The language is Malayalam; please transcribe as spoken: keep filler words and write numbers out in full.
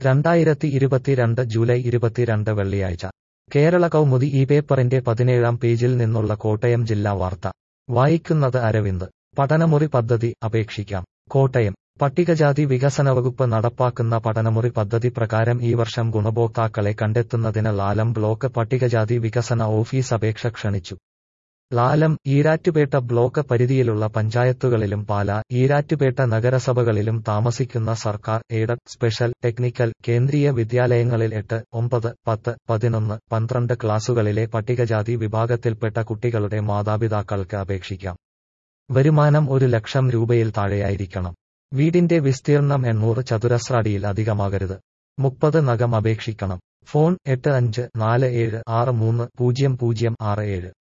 രണ്ടായിരത്തി ഇരുപത്തിരണ്ട് ജൂലൈ ഇരുപത്തിരണ്ട് വെള്ളിയാഴ്ച കേരള കൗമുദി ഈ പേപ്പറിന്റെ പതിനേഴാം പേജിൽ നിന്നുള്ള കോട്ടയം ജില്ലാ വാർത്ത വായിക്കുന്നത് അരവിന്ദ്. പഠനമുറി പദ്ധതി അപേക്ഷിക്കാം. കോട്ടയം പട്ടികജാതി വികസന വകുപ്പ് നടപ്പാക്കുന്ന പഠനമുറി പദ്ധതി പ്രകാരം ഈ വർഷം ഗുണഭോക്താക്കളെ കണ്ടെത്തുന്നതിന് ലാലം ബ്ലോക്ക് പട്ടികജാതി വികസന ഓഫീസ് അപേക്ഷ ക്ഷണിച്ചു. ലാലം, ഈരാറ്റുപേട്ട ബ്ലോക്ക് പരിധിയിലുള്ള പഞ്ചായത്തുകളിലും പാലാ, ഈരാറ്റുപേട്ട നഗരസഭകളിലും താമസിക്കുന്ന സർക്കാർ, എയ്ഡഡ്, സ്പെഷ്യൽ, ടെക്നിക്കൽ, കേന്ദ്രീയ വിദ്യാലയങ്ങളിൽ എട്ട്, ഒമ്പത്, പത്ത്, പതിനൊന്ന്, പന്ത്രണ്ട് ക്ലാസുകളിലെ പട്ടികജാതി വിഭാഗത്തിൽപ്പെട്ട കുട്ടികളുടെ മാതാപിതാക്കൾക്ക് അപേക്ഷിക്കാം. വരുമാനം ഒരു ലക്ഷം രൂപയിൽ താഴെയായിരിക്കണം. വീടിന്റെ വിസ്തീർണം എണ്ണൂറ് ചതുരശ്രടിയിൽ അധികമാകരുത്. മുപ്പത് നകം അപേക്ഷിക്കണം. ഫോൺ എട്ട് അഞ്ച് നാല് ഏഴ് ആറ് മൂന്ന് പൂജ്യം പൂജ്യം ആറ് ഏഴ്.